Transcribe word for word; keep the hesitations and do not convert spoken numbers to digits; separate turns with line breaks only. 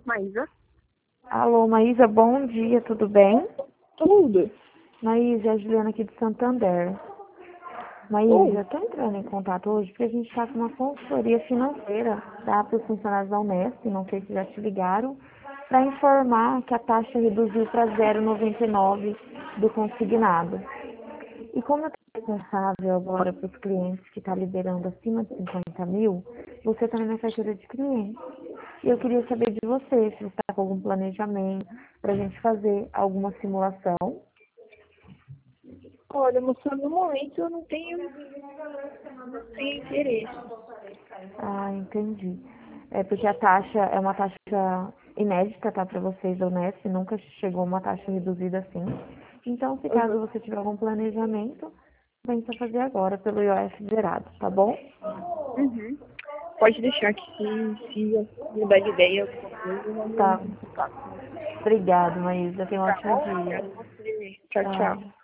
Maísa?
Alô, Maísa, bom dia, tudo bem?
Tudo.
Maísa, é a Juliana aqui de Santander. Maísa,
Oi.
eu tô entrando em contato hoje porque a gente está com uma consultoria financeira, tá, para os funcionários da Unesp, não sei se já te ligaram, para informar que a taxa reduziu para zero vírgula noventa e nove do consignado. E como eu estou responsável agora para os clientes que está liberando acima de cinquenta mil, você está na minha carteira de clientes. E eu queria saber de você, se você está com algum planejamento para a gente fazer alguma simulação.
Olha, moça, no momento eu não tenho, não tenho interesse.
Ah, entendi. É porque a taxa é uma taxa inédita, tá, para vocês da Unesp, nunca chegou uma taxa reduzida assim. Então, se caso
Uhum.
você tiver algum planejamento, vem só fazer agora pelo I O F zerado, tá bom?
Uhum. Pode deixar que se, se eu mudar de ideia, alguma coisa, eu não
Tá.
entro em contato com você.
Obrigada, Maísa. Tenha um
Tá
ótimo
bom?
dia.
Obrigada a você. Tchau, tchau.
Tchau.